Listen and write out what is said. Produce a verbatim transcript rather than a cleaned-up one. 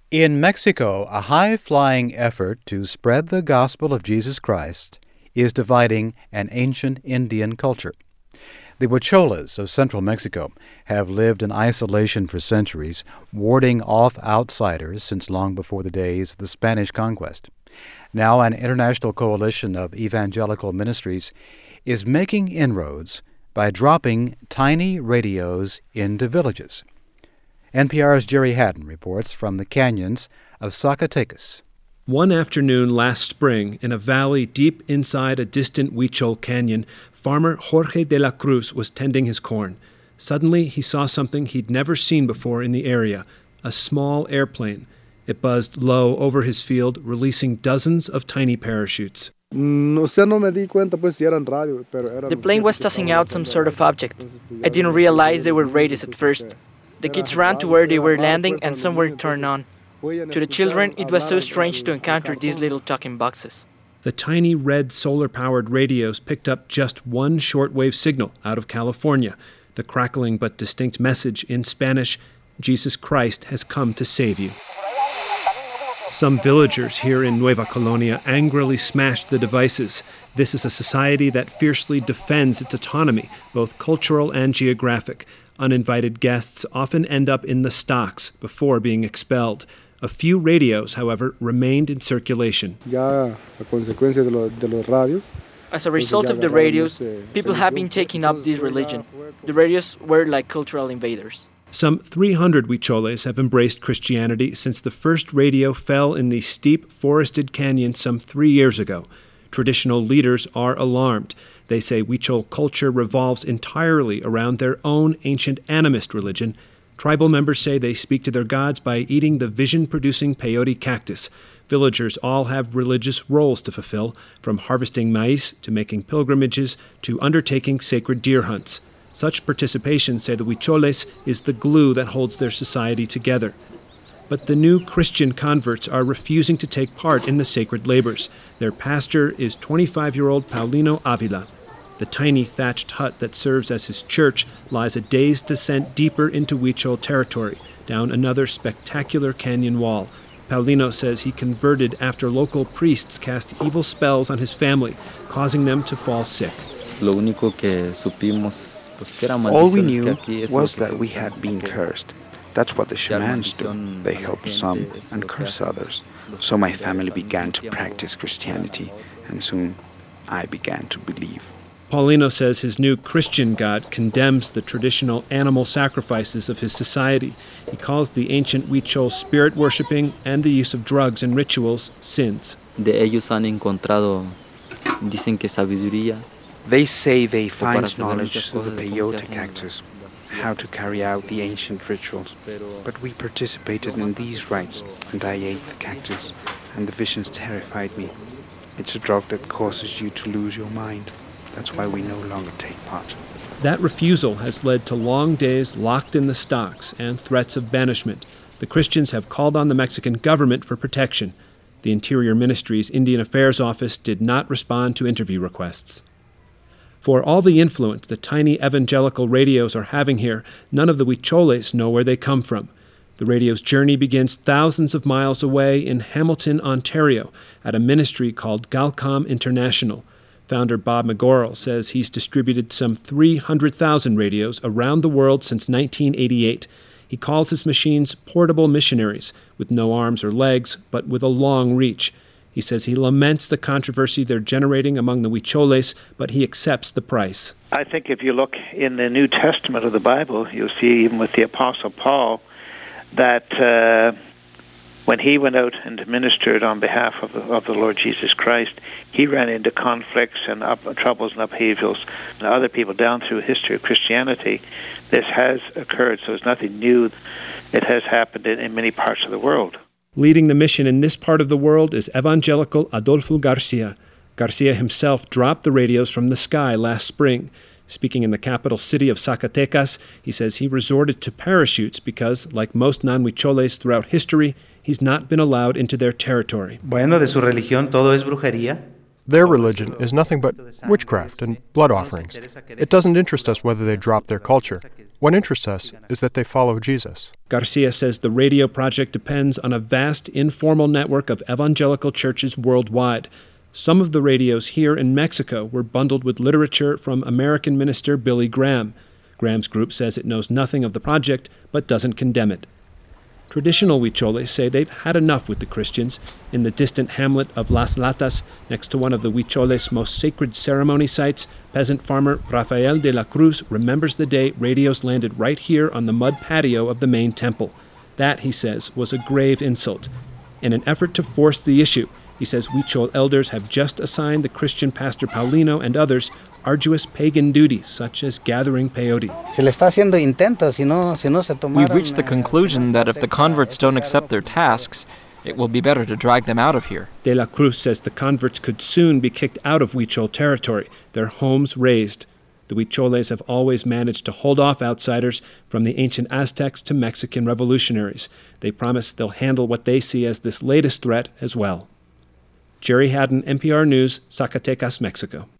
In Mexico, a high-flying effort to spread the gospel of Jesus Christ is dividing an ancient Indian culture. The Huicholes of central Mexico have lived in isolation for centuries, warding off outsiders since long before the days of the Spanish conquest. Now an international coalition of evangelical ministries is making inroads by dropping tiny radios into villages. N P R's Jerry Haddon reports from the canyons of Zacatecas. One afternoon last spring, in a valley deep inside a distant Huichol canyon, farmer Jorge de la Cruz was tending his corn. Suddenly, he saw something he'd never seen before in the area, a small airplane. It buzzed low over his field, releasing dozens of tiny parachutes. The plane was tossing out some sort of object. I didn't realize they were radios at first. The kids ran to where they were landing and some were turned on. To the children, it was so strange to encounter these little talking boxes. The tiny red solar-powered radios picked up just one shortwave signal out of California, the crackling but distinct message in Spanish, Jesus Christ has come to save you. Some villagers here in Nueva Colonia angrily smashed the devices. This is a society that fiercely defends its autonomy, both cultural and geographic. Uninvited guests often end up in the stocks before being expelled. A few radios, however, remained in circulation. As a result of the radios, people have been taking up this religion. The radios were like cultural invaders. Some three hundred Huicholes have embraced Christianity since the first radio fell in the steep, forested canyon some three years ago. Traditional leaders are alarmed. They say Huichol culture revolves entirely around their own ancient animist religion. Tribal members say they speak to their gods by eating the vision-producing peyote cactus. Villagers all have religious roles to fulfill, from harvesting maize to making pilgrimages to undertaking sacred deer hunts. Such participation, say the Huicholes, is the glue that holds their society together. But the new Christian converts are refusing to take part in the sacred labors. Their pastor is twenty-five-year-old Paulino Avila. The tiny thatched hut that serves as his church lies a day's descent deeper into Huichol territory, down another spectacular canyon wall. Paulino says he converted after local priests cast evil spells on his family, causing them to fall sick. All we knew was that we had been cursed. That's what the shamans do. They help some and curse others. So my family began to practice Christianity, and soon I began to believe. Paulino says his new Christian God condemns the traditional animal sacrifices of his society. He calls the ancient Huichol spirit worshipping and the use of drugs and rituals sins. They say they find knowledge through the peyote cactus, how to carry out the ancient rituals. But we participated in these rites, and I ate the cactus, and the visions terrified me. It's a drug that causes you to lose your mind. That's why we no longer take part. That refusal has led to long days locked in the stocks and threats of banishment. The Christians have called on the Mexican government for protection. The Interior Ministry's Indian Affairs Office did not respond to interview requests. For all the influence the tiny evangelical radios are having here, none of the Huicholes know where they come from. The radio's journey begins thousands of miles away in Hamilton, Ontario, at a ministry called Galcom International. Founder Bob McGorrell says he's distributed some three hundred thousand radios around the world since nineteen eighty-eight. He calls his machines portable missionaries, with no arms or legs, but with a long reach. He says he laments the controversy they're generating among the Huicholes, but he accepts the price. I think if you look in the New Testament of the Bible, you'll see even with the Apostle Paul that uh, when he went out and ministered on behalf of the, of the Lord Jesus Christ, he ran into conflicts and up, troubles and upheavals. And other people down through history of Christianity, this has occurred, so it's nothing new. It has happened in, in many parts of the world. Leading the mission in this part of the world is evangelical Adolfo Garcia. Garcia himself dropped the radios from the sky last spring. Speaking in the capital city of Zacatecas, he says he resorted to parachutes because, like most non-Huicholes throughout history, he's not been allowed into their territory. Bueno, de su religión todo es brujería. Their religion is nothing but witchcraft and blood offerings. It doesn't interest us whether they drop their culture. What interests us is that they follow Jesus. Garcia says the radio project depends on a vast informal network of evangelical churches worldwide. Some of the radios here in Mexico were bundled with literature from American minister Billy Graham. Graham's group says it knows nothing of the project, but doesn't condemn it. Traditional Huicholes say they've had enough with the Christians. In the distant hamlet of Las Latas, next to one of the Huicholes' most sacred ceremony sites, peasant farmer Rafael de la Cruz remembers the day radios landed right here on the mud patio of the main temple. That, he says, was a grave insult. In an effort to force the issue, he says Huichol elders have just assigned the Christian pastor Paulino and others arduous pagan duties, such as gathering peyote. We've reached the conclusion that if the converts don't accept their tasks, it will be better to drag them out of here. De la Cruz says the converts could soon be kicked out of Huichol territory, their homes razed. The Huicholes have always managed to hold off outsiders, from the ancient Aztecs to Mexican revolutionaries. They promise they'll handle what they see as this latest threat as well. Jerry Haddon, N P R News, Zacatecas, Mexico.